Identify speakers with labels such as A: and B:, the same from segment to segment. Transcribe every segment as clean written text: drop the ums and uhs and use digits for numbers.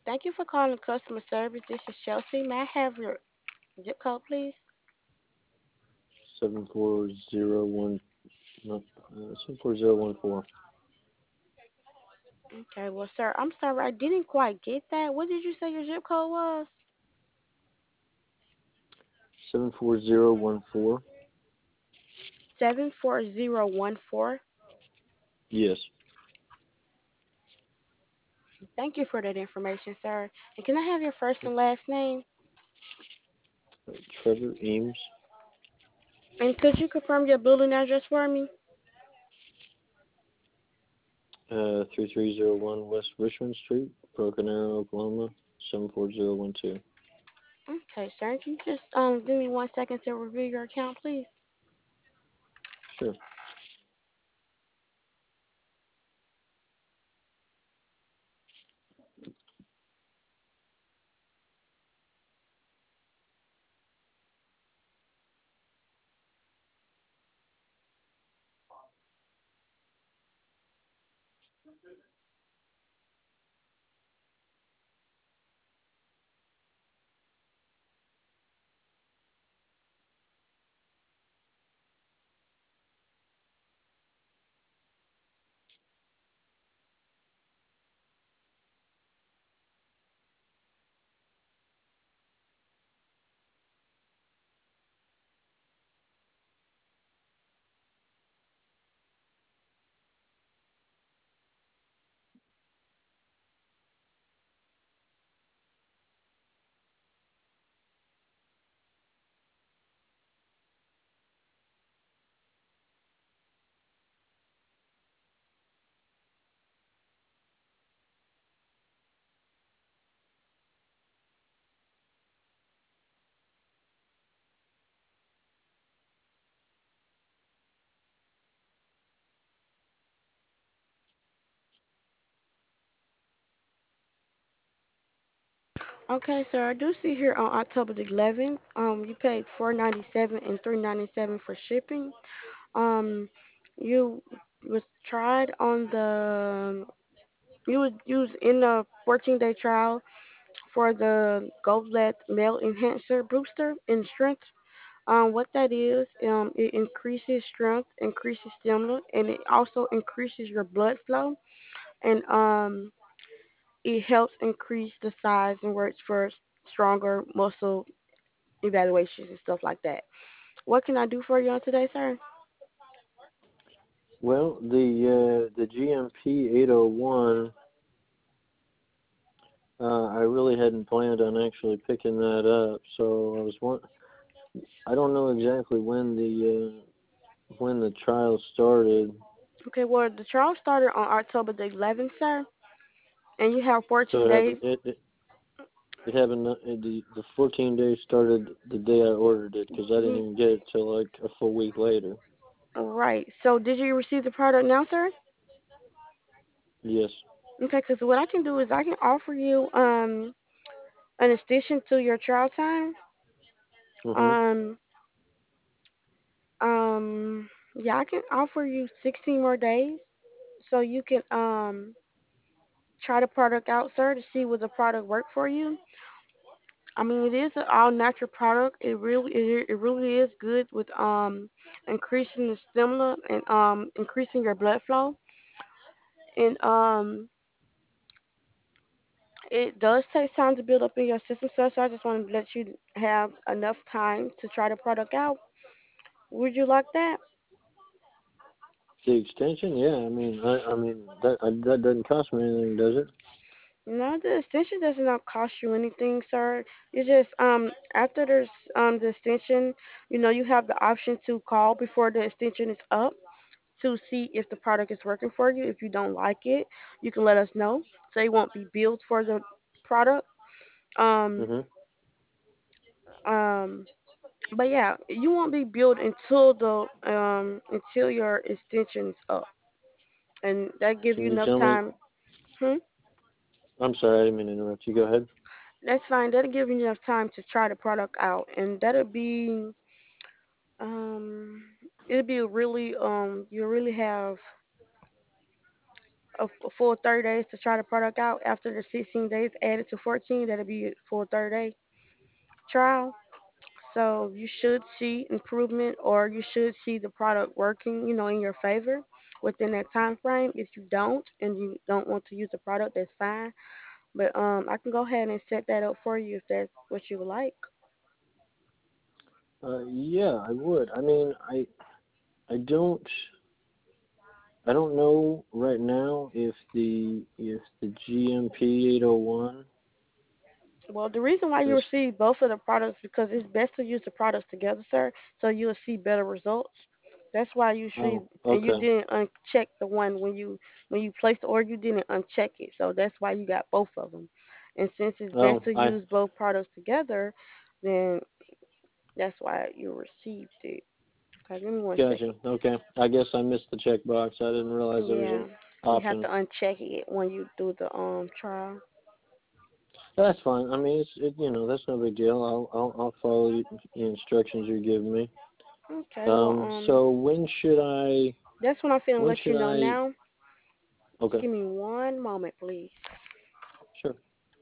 A: Thank you for calling customer service. This is Chelsea. May I have your zip code, please?
B: 74014. No, 74014.
A: Okay, well, sir, I'm sorry, I didn't quite get that. What did you say your zip code was?
B: 74014.
A: 74014.
B: Yes.
A: Thank you for that information, sir. And can I have your first and last name?
B: Trevor Eames.
A: And could you confirm your building address for me?
B: 3301 West Richmond Street, Broken Arrow, Oklahoma, 74012.
A: Okay, sir. Can you just give me 1 second to review your account, please?
B: Sure.
A: Okay, sir. I do see here on October the 11th, you paid 497 and 397 for shipping. Um, you was tried on the you was in the 14-day trial for the Goblet Male Enhancer Booster in strength. What that is, it increases strength, increases stamina, and it also increases your blood flow, and it helps increase the size and works for stronger muscle evaluations and stuff like that. What can I do for you on today, sir?
B: Well, the GMP 801, I really hadn't planned on actually picking that up, so I don't know exactly when the trial started.
A: Okay, well, the trial started on October the 11th, sir, and you have
B: So
A: 14 days.
B: it happened. The 14 days started the day I ordered it because I didn't
A: Mhm.
B: even get it till like a full week later.
A: All right. So, did you receive the product now, sir?
B: Yes.
A: Okay, because what I can do is I can offer you an extension to your trial time.
B: Mhm.
A: Um yeah, I can offer you 16 more days so you can try the product out, sir, to see will the product work for you. I mean, it is an all natural product. It really is good with increasing the stamina and increasing your blood flow. And it does take time to build up in your system, sir. So I just want to let you have enough time to try the product out. Would you like that?
B: The extension, yeah. I mean that doesn't cost me anything, does it?
A: No, the extension does not cost you anything, sir. You just after there's the extension, you have the option to call before the extension is up to see if the product is working for you. If you don't like it, you can let us know so it won't be billed for the product. Um
B: Mhm.
A: um but yeah, you won't be billed until your extension is up. And that give
B: Can
A: you
B: you
A: enough
B: tell me?
A: time. Hmm?
B: I'm sorry, I didn't mean to interrupt you. Go ahead.
A: That's fine. That'll give you enough time to try the product out, and that'll be um, it'll be really you really have a full 30 days to try the product out. After the 16 days added to 14, that'll be a full 30-day trial. So you should see improvement, or you should see the product working, in your favor within that time frame. If you don't and you don't want to use the product, that's fine. But I can go ahead and set that up for you if that's what you would like.
B: Yeah, I would. I mean, I don't I don't know right now if the GMP 801
A: Well, the reason why you
B: is.
A: receive both of the products because it's best to use the products together, sir, so you'll see better results. That's why you see,
B: Oh,
A: and you
B: okay.
A: didn't uncheck the one when you placed the order, you didn't uncheck it, so that's why you got both of them. And since it's best
B: Oh,
A: to use both products together, then that's why you received it. Okay, give me one
B: gotcha.
A: second.
B: Okay. I guess I missed the checkbox. I didn't realize there was
A: Yeah,
B: an
A: you have
B: option.
A: to uncheck it when you do the trial.
B: That's fine. I mean, that's no big deal. I'll follow the instructions you give me.
A: Okay, well
B: So
A: that's what I'm finna
B: when
A: let you
B: should
A: know
B: I?
A: now. Just
B: Okay.
A: give me one moment, please.
B: Sure.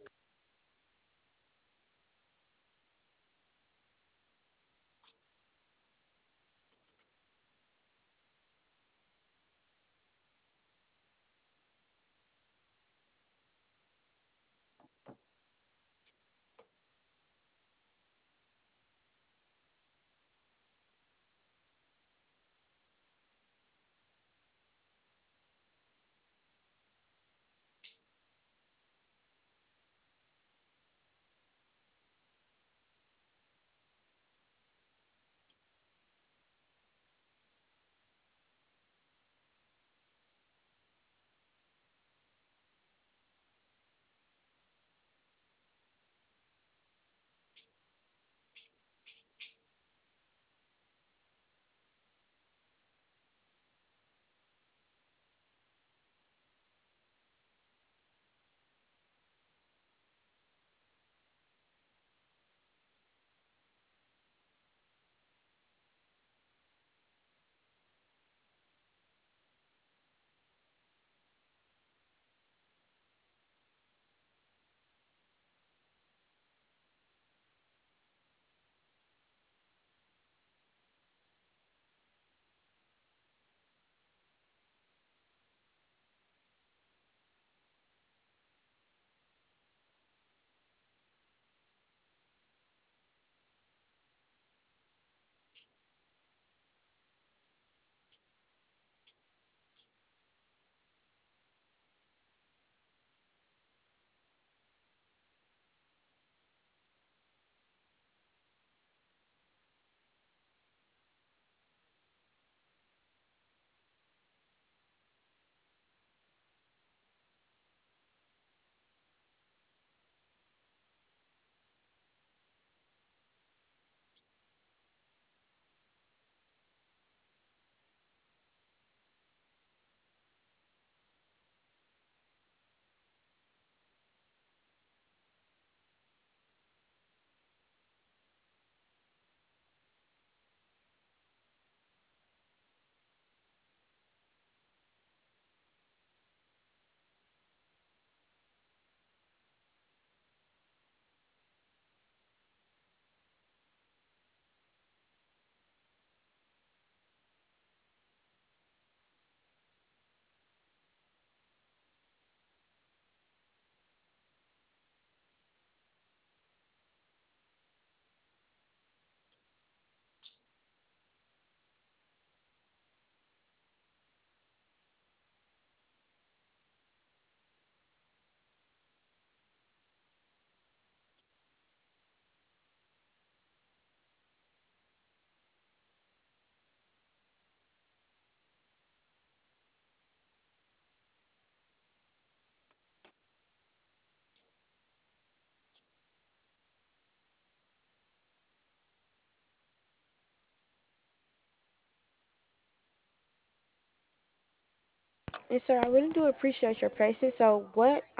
A: And sir, I really do appreciate your patience. So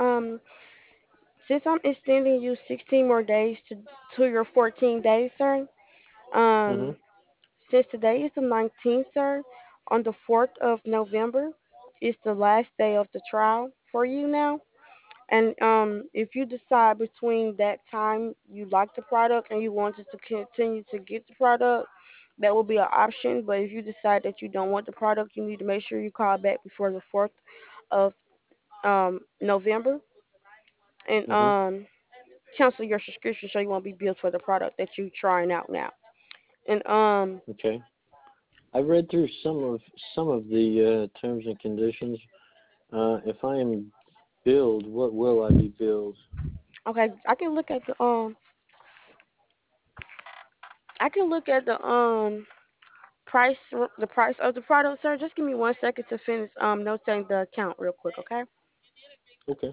A: since I'm extending you 16 more days to your 14 days, sir.
B: Mhm.
A: Um, since today is the 19th, sir, on the 4th of November. it's the last day of the trial for you now. And if you decide between that time you like the product and you wanted to continue to get the product, that will be an option. But if you decide that you don't want the product, you need to make sure you call back before the 4th of November and
B: Mhm.
A: cancel your subscription so you won't be billed for the product that you're trying out now. And
B: Okay. I read through some of the terms and conditions. If I am billed, what will I be billed?
A: okay, I can look at the the price of the product, sir. Just give me 1 second to finish notating the account real quick, okay?
B: Okay.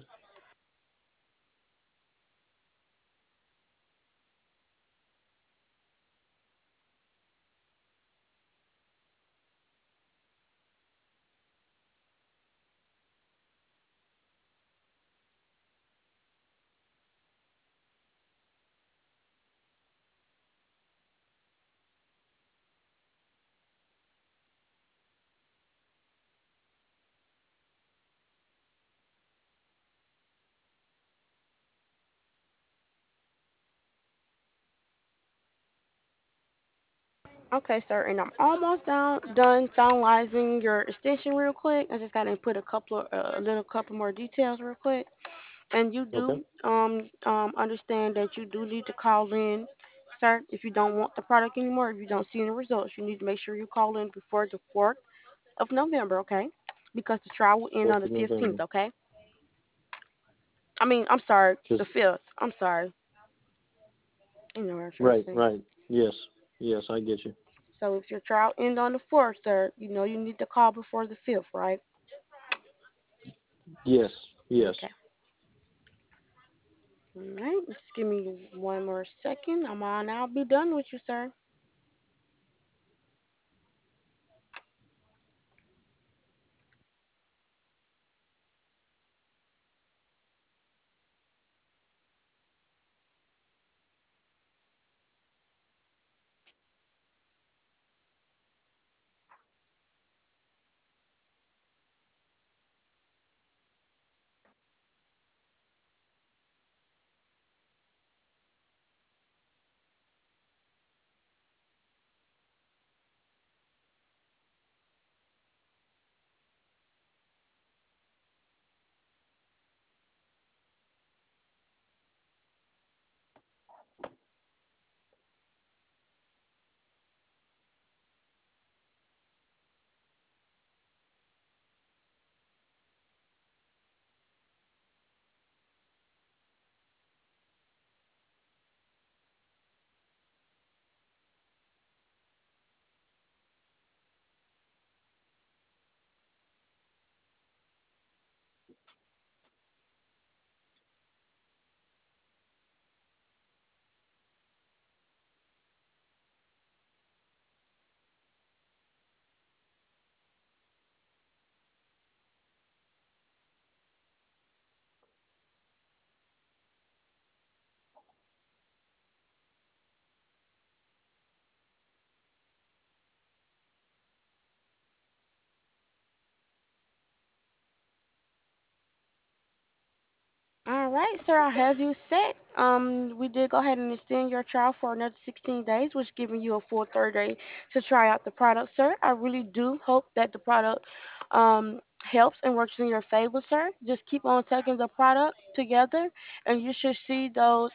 A: Okay, sir, and I'm almost done finalizing your extension real quick. I just gotta put a little couple more details real quick. And you
B: Okay.
A: do understand that you do need to call in, sir, if you don't want the product anymore. If you don't see any results, you need to make sure you call in before the 4th of November, okay? Because the trial will end on
B: Fourth
A: the
B: of
A: 15th,
B: November.
A: okay? I mean, I'm sorry, the
B: Just
A: 5th. I'm sorry. You know what I'm trying to
B: right,
A: say.
B: right. Yes, yes, I get you.
A: So if your trial end on the 4th, sir, you know you need to call before the 5th, right?
B: Yes, yes.
A: Okay. All right. Just give me one more second. I'll be done with you, sir. All right, sir. I have you set. We did go ahead and extend your trial for another 16 days, which giving you a full third day to try out the product, sir. I really do hope that the product helps and works in your favor, sir. Just keep on taking the product together, and you should see those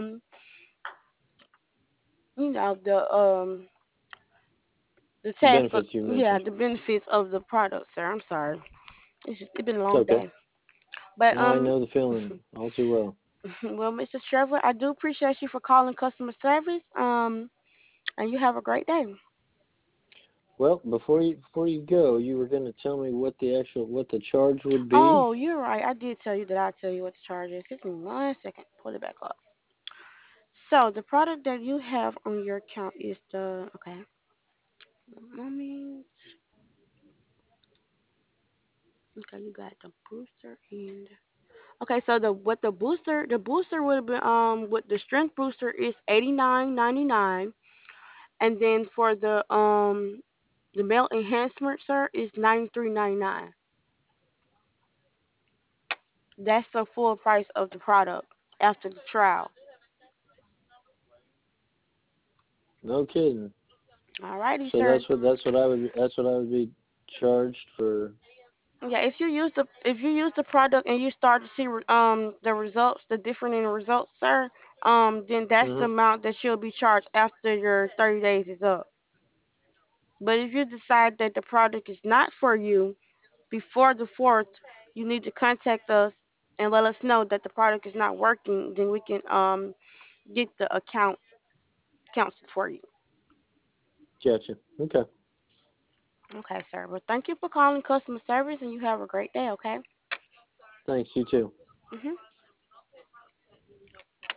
A: the
B: The
A: task of
B: benefits you
A: yeah
B: mentioned.
A: the benefits of the product, sir. I'm sorry. It's been a
B: It's
A: long
B: okay.
A: day, but
B: No, I know the feeling all too well.
A: well, Mr. Trevor, I do appreciate you for calling customer service. And you have a great day.
B: Well, before you go, you were going to tell me what the charge would be.
A: Oh, you're right. I did tell you that I'll tell you what the charge is. Give me 1 second. Pull it back up. So the product that you have on your account is the okay. Mommy. Okay, you got the booster and okay. So the booster would have been with the strength booster is 89.99, and then for the male enhancement, sir, is 93.99. That's the full price of the product after the trial.
B: No kidding.
A: Alrighty,
B: So
A: sir.
B: that's what I would be charged for.
A: Yeah, if you use the product and you start to see the results, the different in the results, sir, then that's the
B: Mhm.
A: amount that you'll be charged after your 30 days is up. But if you decide that the product is not for you before the 4th, you need to contact us and let us know that the product is not working. Then we can get the account canceled for you.
B: Gotcha. Okay.
A: Okay, sir. Well, thank you for calling customer service, and you have a great day. Okay.
B: Thanks. You too.
A: Mhm.